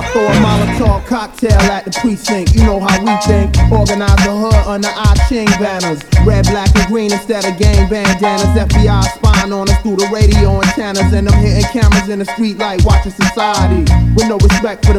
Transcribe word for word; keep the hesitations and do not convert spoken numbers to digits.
Throw a Molotov cocktail at the precinct. You know how we think. Organize the hood under our Ching banners. Red, black, and green instead of gang bandanas. F B I spying on us through the radio antennas. And I'm hitting cameras in the street like watching society. With no respect for the